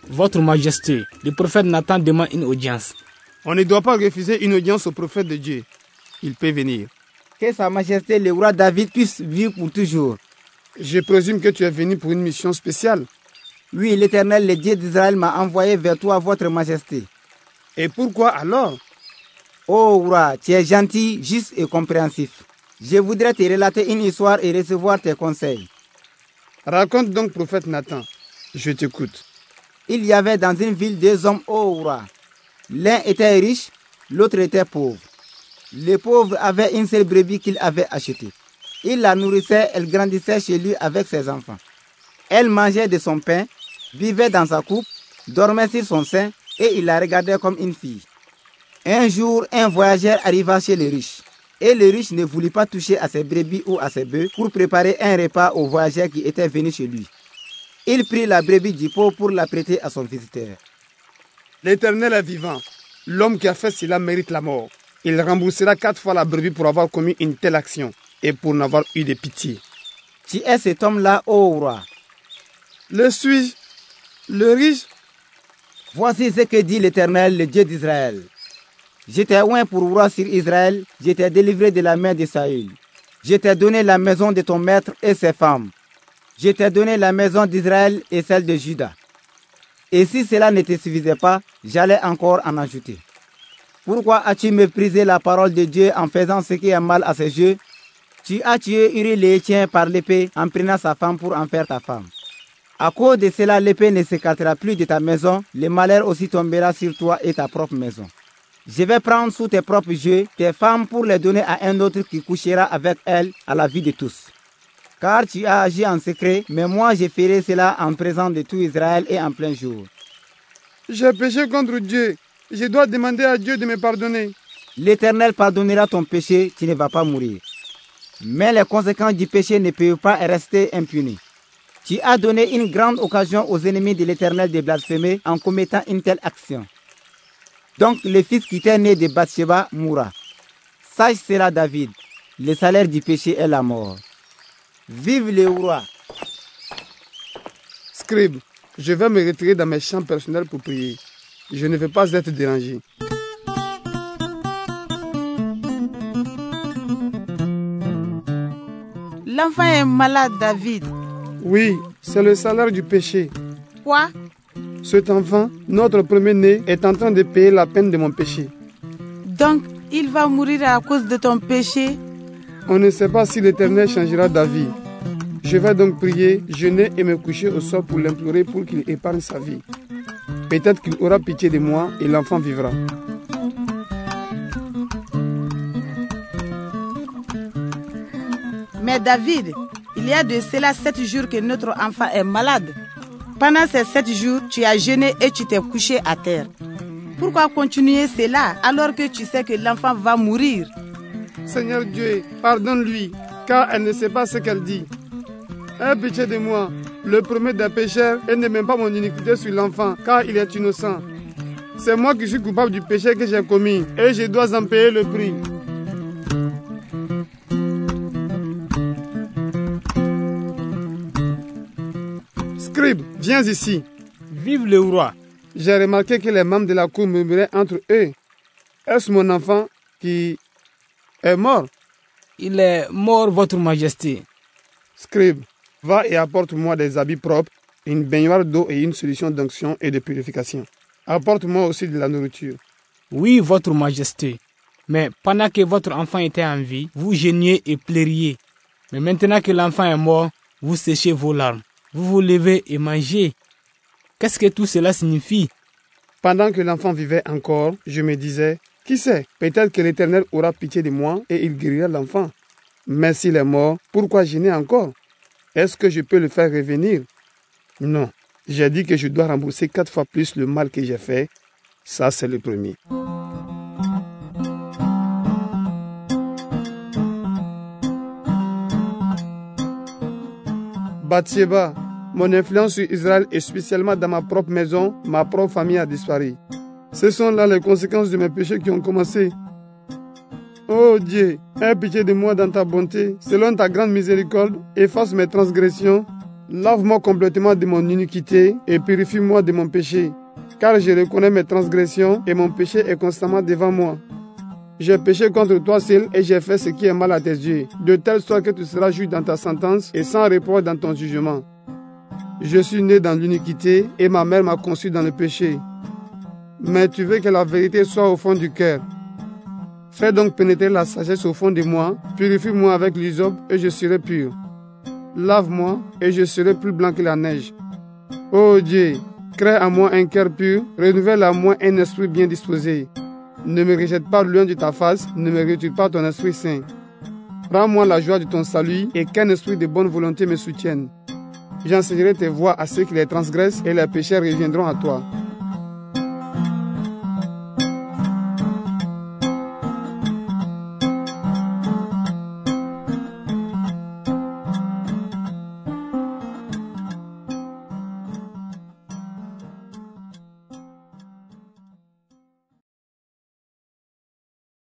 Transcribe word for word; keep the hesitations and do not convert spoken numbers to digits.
Votre Majesté, le prophète Nathan demande une audience. On ne doit pas refuser une audience au prophète de Dieu. Il peut venir. Que Sa Majesté le roi David puisse vivre pour toujours. Je présume que tu es venu pour une mission spéciale. Oui, l'Éternel, le Dieu d'Israël, m'a envoyé vers toi, votre Majesté. Et pourquoi alors? Ô roi, tu es gentil, juste et compréhensif. Je voudrais te relater une histoire et recevoir tes conseils. Raconte donc, prophète Nathan. Je t'écoute. Il y avait dans une ville deux hommes, ô roi. L'un était riche, l'autre était pauvre. Le pauvre avait une seule brebis qu'il avait achetée. Il la nourrissait, elle grandissait chez lui avec ses enfants. Elle mangeait de son pain, vivait dans sa coupe, dormait sur son sein et il la regardait comme une fille. Un jour, un voyageur arriva chez le riche. Et le riche ne voulut pas toucher à ses brebis ou à ses bœufs pour préparer un repas au voyageur qui était venu chez lui. Il prit la brebis du pauvre pour la prêter à son visiteur. L'Éternel est vivant. L'homme qui a fait cela mérite la mort. Il remboursera quatre fois la brebis pour avoir commis une telle action et pour n'avoir eu de pitié. Tu es cet homme-là, ô roi. Le suis-je? Le riche? Voici ce que dit l'Éternel, le Dieu d'Israël. Je t'ai oint pour roi sur Israël, je t'ai délivré de la main de Saül. Je t'ai donné la maison de ton maître et ses femmes. Je t'ai donné la maison d'Israël et celle de Juda. Et si cela ne te suffisait pas, j'allais encore en ajouter. Pourquoi as-tu méprisé la parole de Dieu en faisant ce qui est mal à ses yeux? Tu as tué Uri le Héthien par l'épée en prenant sa femme pour en faire ta femme. À cause de cela, l'épée ne s'écartera plus de ta maison, le malheur aussi tombera sur toi et ta propre maison. Je vais prendre sous tes propres yeux tes femmes pour les donner à un autre qui couchera avec elles à la vue de tous. Car tu as agi en secret, mais moi je ferai cela en présence de tout Israël et en plein jour. J'ai péché contre Dieu. Je dois demander à Dieu de me pardonner. L'Éternel pardonnera ton péché, tu ne vas pas mourir. Mais les conséquences du péché ne peuvent pas rester impunies. Tu as donné une grande occasion aux ennemis de l'Éternel de blasphémer en commettant une telle action. Donc le fils qui t'est né de Bathsheba mourra. Sache cela, David, le salaire du péché est la mort. Vive le roi! Scribe, je vais me retirer dans mes champs personnels pour prier. Je ne veux pas être dérangé. L'enfant est malade, David. Oui, c'est le salaire du péché. Quoi? Cet enfant, notre premier-né, est en train de payer la peine de mon péché. Donc, il va mourir à cause de ton péché? On ne sait pas si l'Éternel changera d'avis. Je vais donc prier, jeûner et me coucher au sol pour l'implorer pour qu'il épargne sa vie. Peut-être qu'il aura pitié de moi et l'enfant vivra. Mais David, il y a de cela sept jours que notre enfant est malade. Pendant ces sept jours, tu as jeûné et tu t'es couché à terre. Pourquoi continuer cela alors que tu sais que l'enfant va mourir? Seigneur Dieu, pardonne-lui, car elle ne sait pas ce qu'elle dit. Aie pitié de moi, le premier des pécheurs, et ne mets pas mon iniquité sur l'enfant, car il est innocent. C'est moi qui suis coupable du péché que j'ai commis, et je dois en payer le prix. Scribe, viens ici. Vive le roi! J'ai remarqué que les membres de la cour murmuraient entre eux. Est-ce mon enfant qui est mort? Il est mort, votre Majesté. Scribe, va et apporte-moi des habits propres, une baignoire d'eau et une solution d'onction et de purification. Apporte-moi aussi de la nourriture. Oui, votre Majesté. Mais pendant que votre enfant était en vie, vous gêniez et pleuriez. Mais maintenant que l'enfant est mort, vous séchez vos larmes. Vous vous levez et mangez. Qu'est-ce que tout cela signifie? Pendant que l'enfant vivait encore, je me disais, qui sait, peut-être que l'Éternel aura pitié de moi et il guérira l'enfant. Mais s'il est mort, pourquoi gêner encore? Est-ce que je peux le faire revenir? Non, j'ai dit que je dois rembourser quatre fois plus le mal que j'ai fait. Ça, c'est le premier. Bathsheba, mon influence sur Israël et spécialement dans ma propre maison, ma propre famille a disparu. Ce sont là les conséquences de mes péchés qui ont commencé. Oh Dieu, aie pitié de moi dans ta bonté, selon ta grande miséricorde, efface mes transgressions, Lave-moi complètement de mon iniquité et purifie-moi de mon péché, car je reconnais mes transgressions et mon péché est constamment devant moi. J'ai péché contre toi seul et j'ai fait ce qui est mal à tes yeux, de telle sorte que tu seras juste dans ta sentence et sans reproche dans ton jugement. Je suis né dans l'iniquité et ma mère m'a conçu dans le péché. Mais tu veux que la vérité soit au fond du cœur. Fais donc pénétrer la sagesse au fond de moi, purifie-moi avec l'hysope et je serai pur. Lave-moi et je serai plus blanc que la neige. Ô Dieu, crée à moi un cœur pur, renouvelle à moi un esprit bien disposé. Ne me rejette pas loin de ta face, ne me retire pas ton esprit saint. Rends-moi la joie de ton salut et qu'un esprit de bonne volonté me soutienne. J'enseignerai tes voies à ceux qui les transgressent et les pécheurs reviendront à toi.